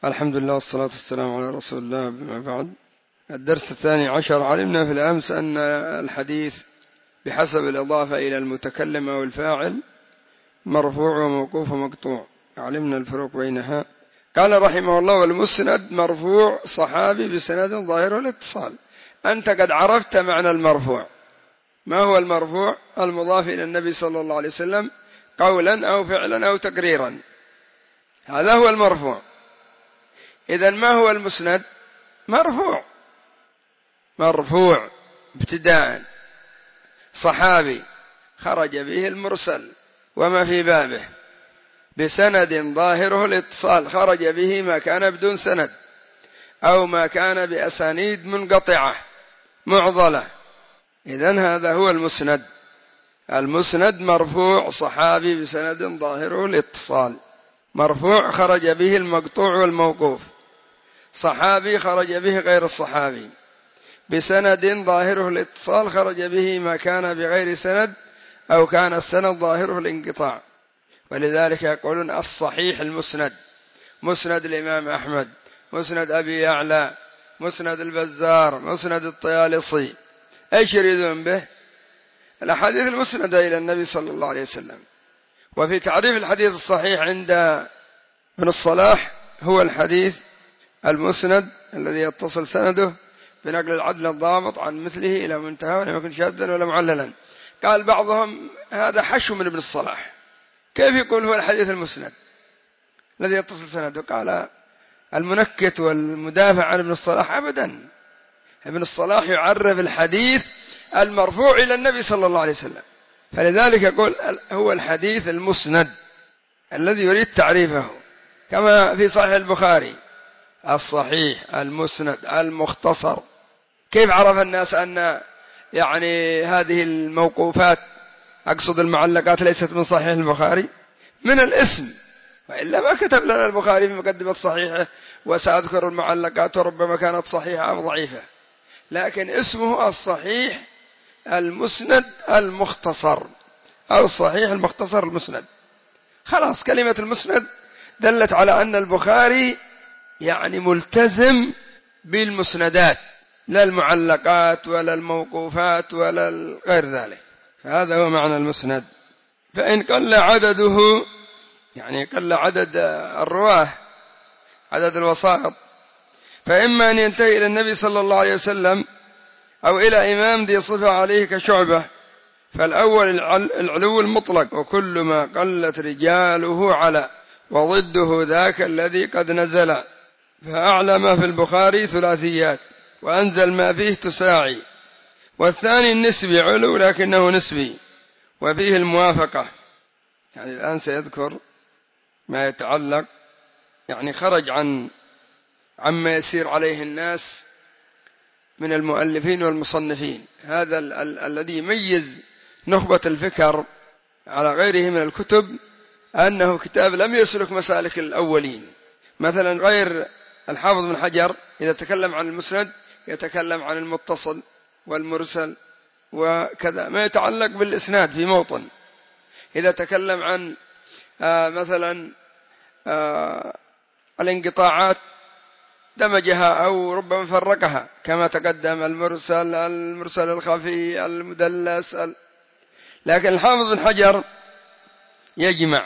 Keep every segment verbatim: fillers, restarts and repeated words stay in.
الحمد لله والصلاة والسلام على رسول الله. بما بعد، الدرس الثاني عشر. علمنا في الأمس أن الحديث بحسب الإضافة إلى المتكلم أو الفاعل مرفوع وموقوف ومقطوع، علمنا الفروق بينها. قال رحمه الله: والمسند مرفوع صحابي بسند ظاهر الاتصال. أنت قد عرفت معنى المرفوع. ما هو المرفوع؟ المضاف إلى النبي صلى الله عليه وسلم قولا أو فعلا أو تقريرا، هذا هو المرفوع. إذن ما هو المسند؟ مرفوع مرفوع ابتداء صحابي خرج به المرسل وما في بابه بسند ظاهره الاتصال، خرج به ما كان بدون سند أو ما كان بأسانيد منقطعة معضلة. إذن هذا هو المسند. المسند مرفوع صحابي بسند ظاهره الاتصال، مرفوع خرج به المقطوع والموقوف، صحابي خرج به غير الصحابي، بسند ظاهره الاتصال خرج به ما كان بغير سند أو كان السند ظاهره الانقطاع. ولذلك يقولون الصحيح المسند، مسند الإمام أحمد، مسند أبي يعلى، مسند البزار، مسند الطيالسي. ايش يريدون به؟ الأحاديث المسندة إلى النبي صلى الله عليه وسلم. وفي تعريف الحديث الصحيح عند ابن الصلاح هو الحديث المسند الذي يتصل سنده بنقل العدل الضابط عن مثله إلى منتهى ولم يكن شاذا ولا معللا. قال بعضهم هذا حشو من ابن الصلاح، كيف يقول هو الحديث المسند الذي يتصل سنده؟ قال المنكت والمدافع عن ابن الصلاح أبدا، ابن الصلاح يعرف الحديث المرفوع إلى النبي صلى الله عليه وسلم، فلذلك يقول هو الحديث المسند الذي يريد تعريفه، كما في صحيح البخاري الصحيح المسند المختصر. كيف عرف الناس أن يعني هذه الموقوفات، أقصد المعلقات، ليست من صحيح البخاري؟ من الاسم، وإلا ما كتب لنا البخاري في مقدمة صحيحه وسأذكر المعلقات وربما كانت صحيحة أو ضعيفة، لكن اسمه الصحيح المسند المختصر أو الصحيح المختصر المسند. خلاص، كلمة المسند دلت على أن البخاري يعني ملتزم بالمسندات، لا المعلقات ولا الموقوفات ولا غير ذلك، فهذا هو معنى المسند. فإن قل عدده، يعني قل عدد الرواه، عدد الوسائط، فإما أن ينتهي إلى النبي صلى الله عليه وسلم أو إلى إمام ذي صفة عليه كشعبة، فالأول العلو المطلق، وكل ما قلت رجاله على، وضده ذاك الذي قد نزل. فأعلى ما في البخاري ثلاثيات، وأنزل ما فيه تساعي. والثاني النسبي، علو لكنه نسبي وفيه الموافقة. يعني الآن سيذكر ما يتعلق، يعني خرج عن عما يسير عليه الناس من المؤلفين والمصنفين. هذا ال ال الذي يميز نخبة الفكر على غيره من الكتب أنه كتاب لم يسلك مسالك الأولين. مثلا غير الحافظ بن حجر إذا تكلم عن المسند يتكلم عن المتصل والمرسل وكذا، ما يتعلق بالإسناد في موطن. إذا تكلم عن آه مثلا آه الانقطاعات دمجها أو ربما فرقها كما تقدم، المرسل المرسل الخفي المدلس. لكن الحافظ بن حجر يجمع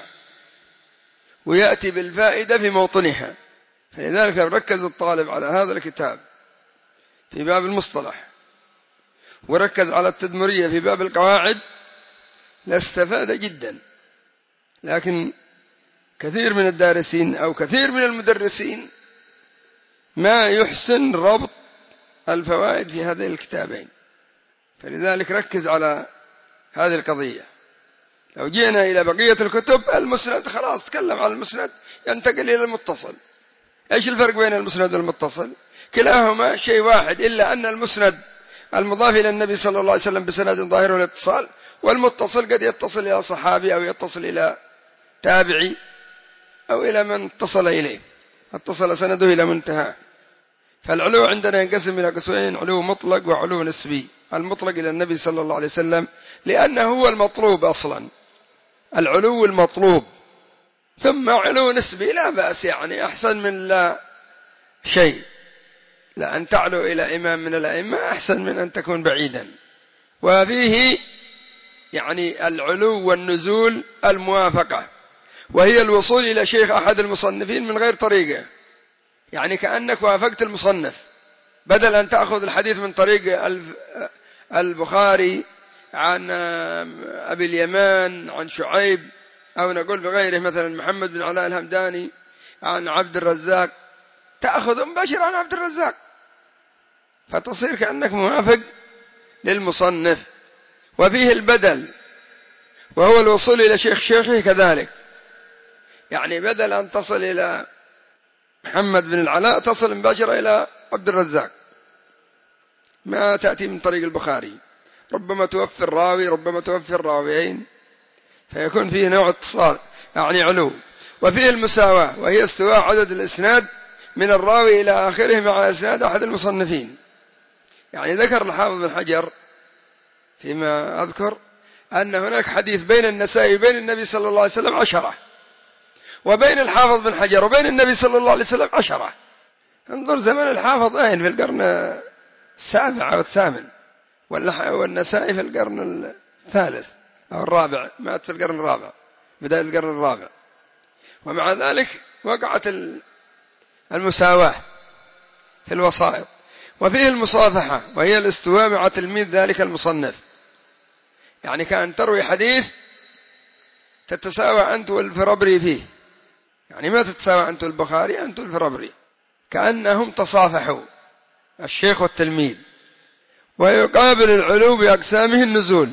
ويأتي بالفائدة في موطنها. فلذلك لو ركز الطالب على هذا الكتاب في باب المصطلح وركز على التدمرية في باب القواعد لاستفاد جدا. لكن كثير من الدارسين أو كثير من المدرسين ما يحسن ربط الفوائد في هذين الكتابين، فلذلك ركز على هذه القضية. لو جينا إلى بقية الكتب، المسند خلاص تكلم عن المسند ينتقل إلى المتصل. إيش الفرق بين المسند والمتصل؟ كلاهما شيء واحد، إلا أن المسند المضاف إلى النبي صلى الله عليه وسلم بسند ظاهره الاتصال، والمتصل قد يتصل إلى صحابي أو يتصل إلى تابعي أو إلى من اتصل إليه، اتصل سنده إلى منتهى. فالعلو عندنا ينقسم إلى قسمين: علو مطلق وعلو نسبي. المطلق إلى النبي صلى الله عليه وسلم لأنه هو المطلوب أصلا، العلو المطلوب. ثم علو نسبي لا بأس، يعني أحسن من لا شيء، لأن تعلو إلى إمام من الأئمة أحسن من أن تكون بعيدا. وفيه يعني العلو والنزول الموافقة، وهي الوصول إلى شيخ أحد المصنفين من غير طريقه، يعني كأنك وافقت المصنف، بدل أن تأخذ الحديث من طريق البخاري عن أبي اليمان عن شعيب، أو نقول بغيره مثلا محمد بن علاء الهمداني عن عبد الرزاق، تأخذ مباشرة عن عبد الرزاق، فتصير كأنك موافق للمصنف. وفيه البدل، وهو الوصول إلى شيخ شيخه كذلك، يعني بدل أن تصل إلى محمد بن العلاء تصل مباشرة إلى عبد الرزاق، ما تأتي من طريق البخاري، ربما توفي الراوي ربما توفي الراويين، فيكون فيه نوع اتصال يعني علو. وفيه المساواة، وهي استواء عدد الإسناد من الراوي إلى آخره مع إسناد أحد المصنفين. يعني ذكر الحافظ بن حجر فيما أذكر أن هناك حديث بين النسائي وبين النبي صلى الله عليه وسلم عشرة، وبين الحافظ بن حجر وبين النبي صلى الله عليه وسلم عشرة. انظر زمن الحافظ أين، في القرن السابع أو الثامن، والنسائي في القرن الثالث أو الرابع، مات في القرن الرابع بداية القرن الرابع، ومع ذلك وقعت المساواة في الوسائط. وفيه المصافحة، وهي الاستواء مع تلميذ ذلك المصنف، يعني كأن تروي حديث تتساوى أنت والفرابري فيه، يعني ما تتساوى أنت والبخاري أنت والفرابري، كأنهم تصافحوا الشيخ والتلميذ. ويقابل العلو بأقسامه النزول،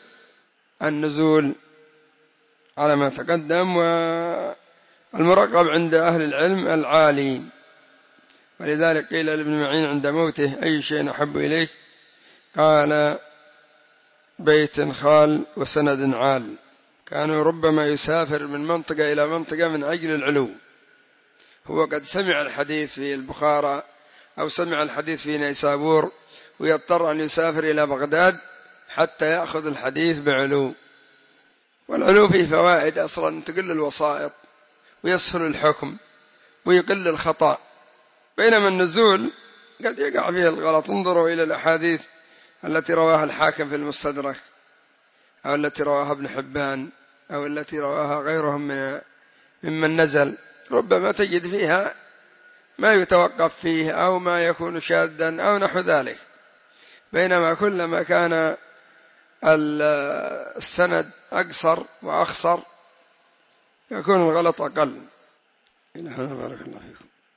النزول على ما تقدم، والمرقب عند أهل العلم العالي. ولذلك قيل لابن معين عند موته: أي شيء أحب إليك؟ قال: بيت خال وسند عال. كانوا ربما يسافر من منطقة إلى منطقة من أجل العلو، هو قد سمع الحديث في البخارى أو سمع الحديث في نيسابور، ويضطر أن يسافر إلى بغداد حتى يأخذ الحديث بعلو. والعلو فيه فوائد، أصلا تقل الوسائط ويسهل الحكم ويقل الخطأ، بينما النزول قد يقع فيه الغلط. انظروا إلى الأحاديث التي رواها الحاكم في المستدرك، أو التي رواها ابن حبان، أو التي رواها غيرهم من ممن نزل، ربما تجد فيها ما يتوقف فيه أو ما يكون شاذا أو نحو ذلك، بينما كلما كان السند أقصر وأخصر يكون الغلط أقل. إلى هنا بارك الله فيكم.